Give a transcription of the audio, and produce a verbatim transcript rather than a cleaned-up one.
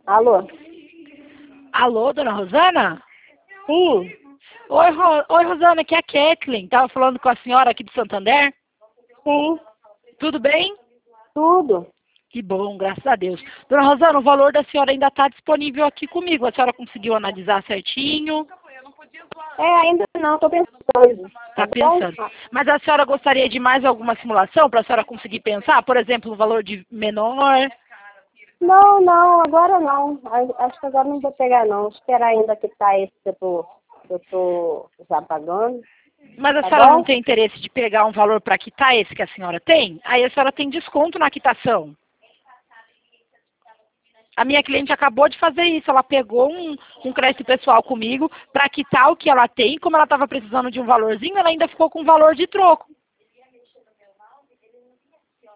Alô? Alô, dona Rosana? Sim, Oi, Ro... Oi, Rosana, aqui é a Kathleen. Tava falando com a senhora aqui de Santander. sim, Tudo bem? tudo. Que bom, graças a Deus. Dona Rosana, o valor da senhora ainda está disponível aqui comigo. A senhora conseguiu analisar certinho? É, ainda não, tô pensando. Tá Está bom? pensando. Mas a senhora gostaria de mais alguma simulação para a senhora conseguir pensar? Por exemplo, um valor de menor? Não, não, agora não. A- Acho que agora não vou pegar não. Esperar ainda que tá esse que eu tô, que eu tô já pagando. Mas a Tá senhora não bom? tem interesse de pegar um valor para quitar esse que a senhora tem? Aí a senhora tem desconto na quitação. A minha cliente acabou de fazer isso. Ela pegou um, um crédito pessoal comigo para quitar o que ela tem. Como ela estava precisando de um valorzinho, ela ainda ficou com um valor de troco.